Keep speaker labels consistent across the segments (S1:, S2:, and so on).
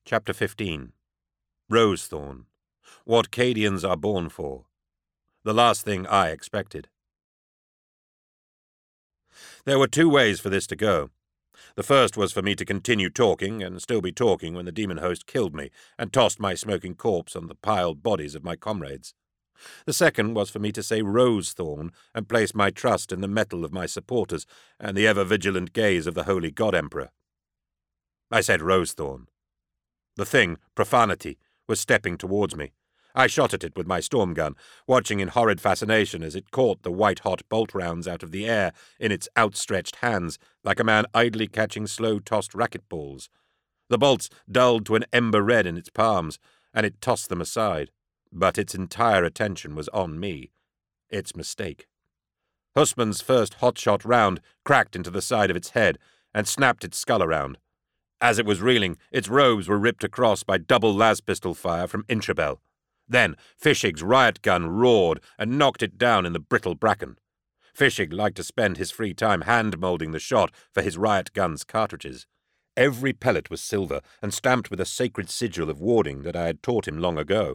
S1: Chapter 15. Rosethorn. What Cadians are born for. The last thing I expected. There were two ways for this to go. The first was for me to continue talking, and still be talking when the demon host killed me and tossed my smoking corpse on the piled bodies of my comrades. The second was for me to say Rosethorn and place my trust in the mettle of my supporters and the ever-vigilant gaze of the Holy God-Emperor. I said Rosethorn. The thing, Profanity, was stepping towards me. I shot at it with my storm gun, watching in horrid fascination as it caught the white-hot bolt rounds out of the air in its outstretched hands, like a man idly catching slow-tossed racquetballs. The bolts dulled to an ember red in its palms, and it tossed them aside. But its entire attention was on me. Its mistake. Husman's first hot-shot round cracked into the side of its head and snapped its skull around. As it was reeling, its robes were ripped across by double las pistol fire from Inchabel. Then Fischig's riot gun roared and knocked it down in the brittle bracken. Fischig liked to spend his free time hand-moulding the shot for his riot gun's cartridges. Every pellet was silver and stamped with a sacred sigil of warding that I had taught him long ago.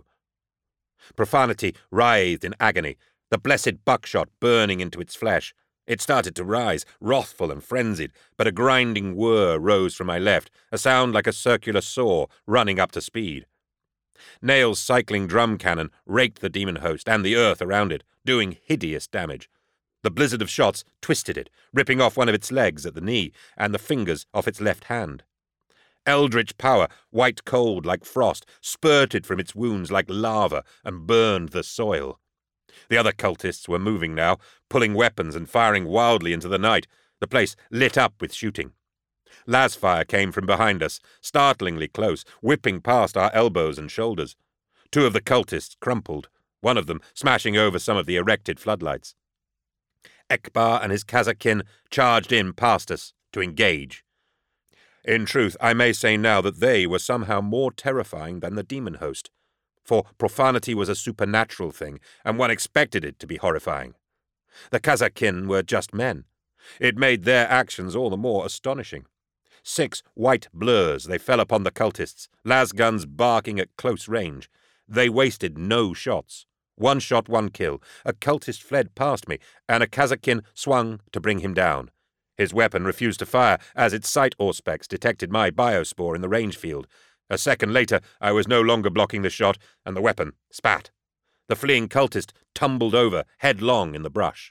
S1: Profanity writhed in agony, the blessed buckshot burning into its flesh. It started to rise, wrathful and frenzied, but a grinding whir rose from my left, a sound like a circular saw running up to speed. Nail's cycling drum cannon raked the demon host and the earth around it, doing hideous damage. The blizzard of shots twisted it, ripping off one of its legs at the knee and the fingers off its left hand. Eldritch power, white cold like frost, spurted from its wounds like lava and burned the soil. The other cultists were moving now, pulling weapons and firing wildly into the night, the place lit up with shooting. Lasfire came from behind us, startlingly close, whipping past our elbows and shoulders. Two of the cultists crumpled, one of them smashing over some of the erected floodlights. Ekbar and his Kazakin charged in past us to engage. In truth, I may say now that they were somehow more terrifying than the demon host, for Profanity was a supernatural thing, and one expected it to be horrifying. The Kazakin were just men. It made their actions all the more astonishing. 6 white blurs they fell upon the cultists, las guns barking at close range. They wasted no shots. 1 shot, 1 kill. A cultist fled past me, and a Kazakin swung to bring him down. His weapon refused to fire as its sight auspex detected my biospore in the range field. A second later, I was no longer blocking the shot, and the weapon spat. The fleeing cultist tumbled over, headlong in the brush.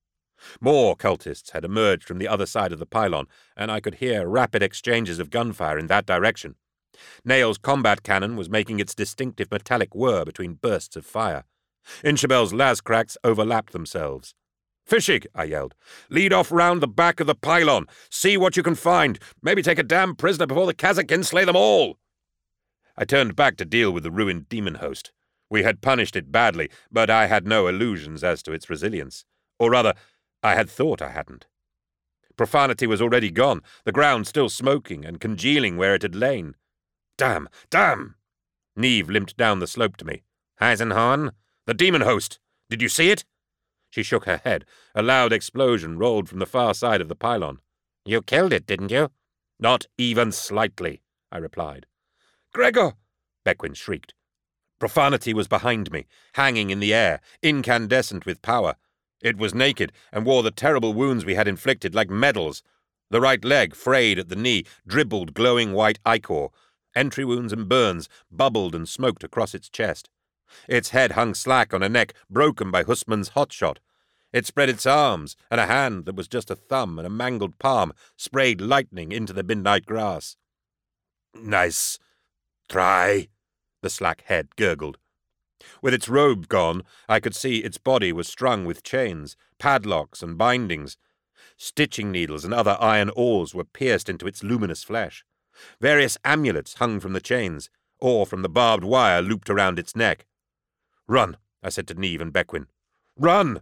S1: More cultists had emerged from the other side of the pylon, and I could hear rapid exchanges of gunfire in that direction. Nail's combat cannon was making its distinctive metallic whir between bursts of fire. Inchabel's lascracks overlapped themselves. "Fischig," I yelled, "lead off round the back of the pylon. See what you can find. Maybe take a damn prisoner before the Kazakin slay them all." I turned back to deal with the ruined demon host. We had punished it badly, but I had no illusions as to its resilience. Or rather, I had thought I hadn't. Profanity was already gone, the ground still smoking and congealing where it had lain. Damn! Damn! Niamh limped down the slope to me. "Eisenhorn? The demon host! Did you see it?" She shook her head. A loud explosion rolled from the far side of the pylon. "You killed it, didn't you?" "Not even slightly," I replied. "Gregor!" Bequin shrieked. Profanity was behind me, hanging in the air, incandescent with power. It was naked and wore the terrible wounds we had inflicted like medals. The right leg, frayed at the knee, dribbled glowing white ichor. Entry wounds and burns bubbled and smoked across its chest. Its head hung slack on a neck broken by Husman's hot shot. It spread its arms, and a hand that was just a thumb and a mangled palm sprayed lightning into the midnight grass. "Nice try," the slack head gurgled. With its robe gone, I could see its body was strung with chains, padlocks, and bindings. Stitching needles and other iron ores were pierced into its luminous flesh. Various amulets hung from the chains, or from the barbed wire looped around its neck. "Run," I said to Niamh and Bequin. "Run!"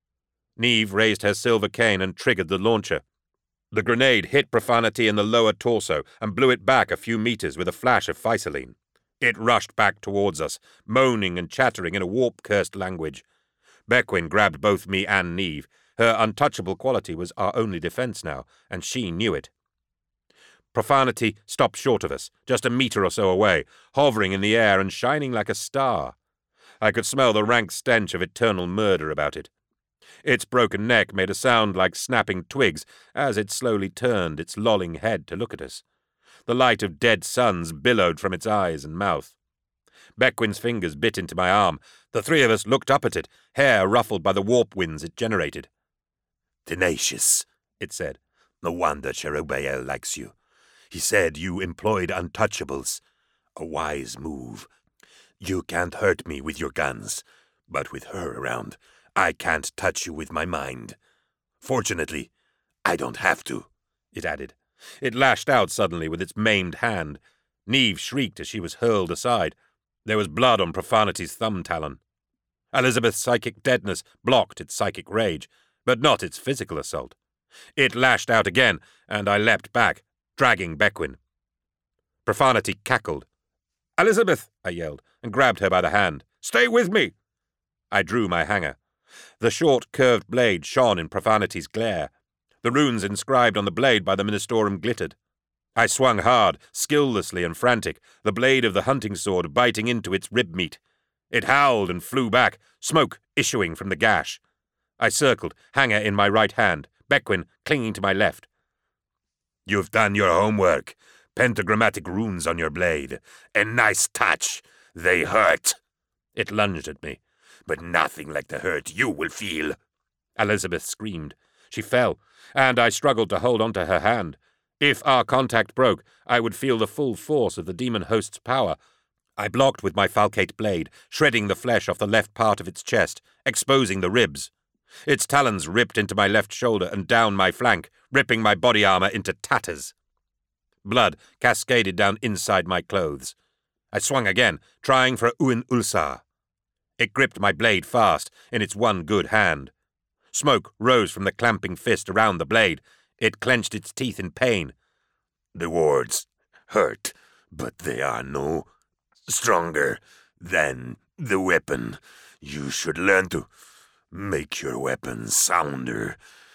S1: Niamh raised her silver cane and triggered the launcher. The grenade hit Profanity in the lower torso and blew it back a few meters with a flash of Faisaline. It rushed back towards us, moaning and chattering in a warp-cursed language. Bequin grabbed both me and Niamh. Her untouchable quality was our only defense now, and she knew it. Profanity stopped short of us, just a metre or so away, hovering in the air and shining like a star. I could smell the rank stench of eternal murder about it. Its broken neck made a sound like snapping twigs as it slowly turned its lolling head to look at us. The light of dead suns billowed from its eyes and mouth. Bequin's fingers bit into my arm. The three of us looked up at it, hair ruffled by the warp winds it generated.
S2: "Tenacious," it said. "No wonder Cherubael likes you. He said you employed untouchables. A wise move. You can't hurt me with your guns, but with her around, I can't touch you with my mind. Fortunately, I don't have to," it added.
S1: It lashed out suddenly with its maimed hand. Neve shrieked as she was hurled aside. There was blood on Profanity's thumb talon. Elizabeth's psychic deadness blocked its psychic rage, but not its physical assault. It lashed out again, and I leapt back, dragging Bequin. Profanity cackled. "Elizabeth!" I yelled, and grabbed her by the hand. "Stay with me!" I drew my hanger. The short, curved blade shone in Profanity's glare. The runes inscribed on the blade by the Ministorum glittered. I swung hard, skilllessly and frantic, the blade of the hunting sword biting into its rib meat. It howled and flew back, smoke issuing from the gash. I circled, hanger in my right hand, Bequin clinging to my left.
S2: "You've done your homework. Pentagrammatic runes on your blade. A nice touch. They hurt."
S1: It lunged at me.
S2: "But nothing like the hurt you will feel."
S1: Elizabeth screamed. She fell, and I struggled to hold onto her hand. If our contact broke, I would feel the full force of the demon host's power. I blocked with my falcate blade, shredding the flesh off the left part of its chest, exposing the ribs. Its talons ripped into my left shoulder and down my flank, ripping my body armor into tatters. Blood cascaded down inside my clothes. I swung again, trying for Uin Ulsar. It gripped my blade fast in its one good hand. Smoke rose from the clamping fist around the blade. It clenched its teeth in pain.
S2: "The wards hurt, but they are no stronger than the weapon. You should learn to make your weapon sounder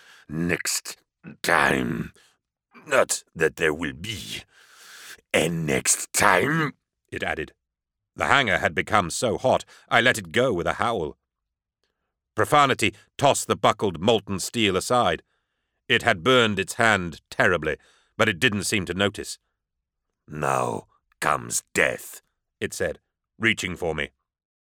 S2: next time. Not that there will be a next time," it added.
S1: The hanger had become so hot, I let it go with a howl. Profanity tossed the buckled molten steel aside. It had burned its hand terribly, but it didn't seem to notice.
S2: "Now comes death,"
S1: it said, reaching for me.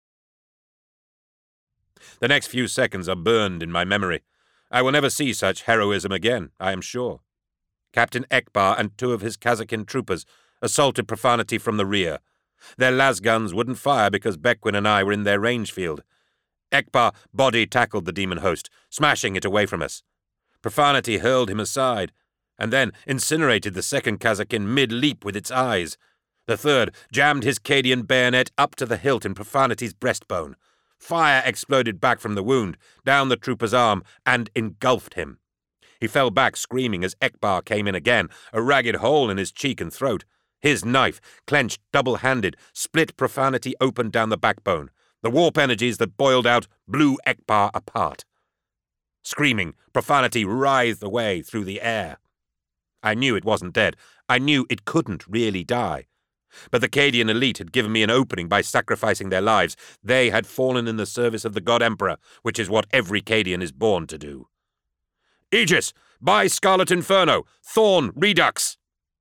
S1: The next few seconds are burned in my memory. I will never see such heroism again, I am sure. Captain Ekbar and 2 of his Kazakin troopers assaulted Profanity from the rear. Their lasguns wouldn't fire because Bequin and I were in their range field. Ekbar body-tackled the demon host, smashing it away from us. Profanity hurled him aside, and then incinerated the second Kazakin mid-leap with its eyes. The third jammed his Cadian bayonet up to the hilt in Profanity's breastbone. Fire exploded back from the wound, down the trooper's arm, and engulfed him. He fell back screaming as Ekbar came in again, a ragged hole in his cheek and throat. His knife, clenched double-handed, split Profanity open down the backbone. The warp energies that boiled out blew Ekbar apart. Screaming, Profanity writhed away through the air. I knew it wasn't dead. I knew it couldn't really die. But the Cadian elite had given me an opening by sacrificing their lives. They had fallen in the service of the God Emperor, which is what every Cadian is born to do. "Aegis, by Scarlet Inferno, Thorn Redux!"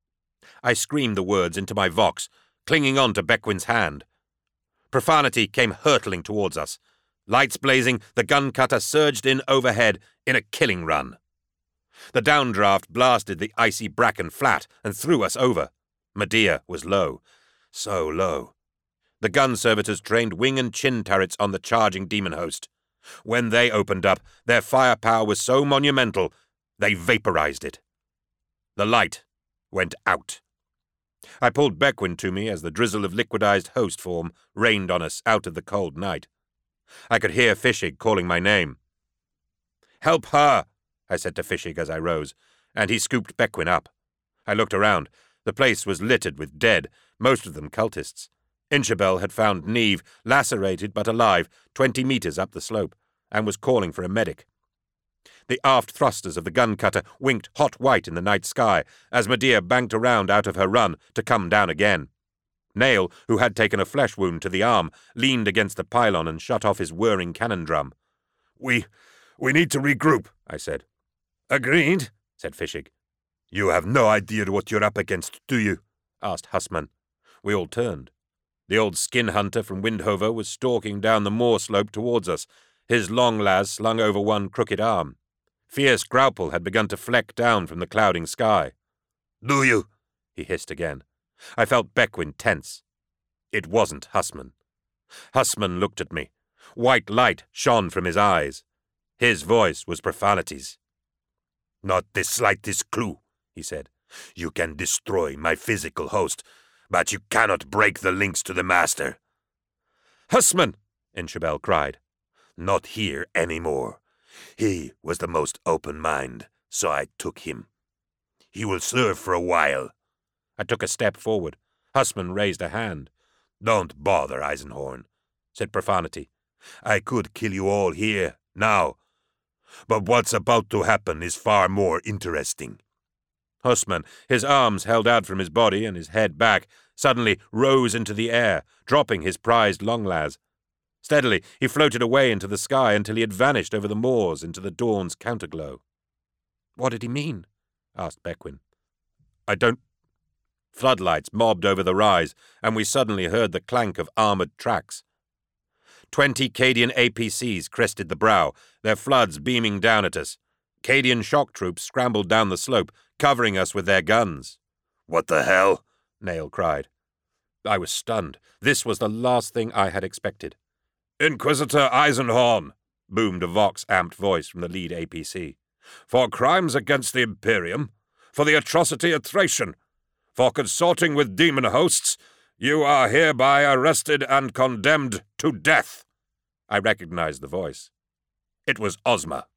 S1: I screamed the words into my vox, clinging on to Bequin's hand. Profanity came hurtling towards us. Lights blazing, the gun cutter surged in overhead in a killing run. The downdraft blasted the icy bracken flat and threw us over. Medea was low. So low. The gun servitors trained wing and chin turrets on the charging demon host. When they opened up, their firepower was so monumental, they vaporized it. The light went out. I pulled Bequin to me as the drizzle of liquidized host form rained on us out of the cold night. I could hear Fishig calling my name. "Help her," I said to Fishig as I rose, and he scooped Bequin up. I looked around. The place was littered with dead, most of them cultists. Inchabel had found Neve, lacerated but alive, 20 meters up the slope, and was calling for a medic. The aft thrusters of the gun cutter winked hot white in the night sky as Medea banked around out of her run to come down again. Nail, who had taken a flesh wound to the arm, leaned against the pylon and shut off his whirring cannon drum.
S2: We need to regroup,
S1: I said.
S2: Agreed,
S1: said Fischig.
S2: You have no idea what you're up against, do you?
S1: Asked Hussman. We all turned. The old skin hunter from Windhover was stalking down the moor slope towards us, his long las slung over one crooked arm. Fierce Graupel had begun to fleck down from the clouding sky.
S2: Do you?
S1: He hissed again. I felt Bequin tense. It wasn't Hussman. Hussman looked at me. White light shone from his eyes. His voice was profanities.
S2: Not the slightest clue, he said. You can destroy my physical host, but you cannot break the links to the master.
S1: Hussman! Inchabel cried.
S2: Not here anymore. He was the most open mind, so I took him. He will serve for a while.
S1: I took a step forward. Hussman raised a hand.
S2: Don't bother, Eisenhorn, said Profanity. I could kill you all here, now. But what's about to happen is far more interesting.
S1: Hussman, his arms held out from his body and his head back, suddenly rose into the air, dropping his prized longlas. Steadily, he floated away into the sky until he had vanished over the moors into the dawn's counterglow. What did he mean? Asked Bequin. I don't... Floodlights mobbed over the rise, and we suddenly heard the clank of armoured tracks. 20 Cadian APCs crested the brow, their floods beaming down at us. Cadian shock troops scrambled down the slope, covering us with their guns.
S2: What the hell?
S1: Nail cried. I was stunned. This was the last thing I had expected.
S2: Inquisitor Eisenhorn, boomed a vox-amped voice from the lead APC. For crimes against the Imperium, for the atrocity at Thracian, for consorting with demon hosts, you are hereby arrested and condemned to death.
S1: I recognized the voice. It was Ozma.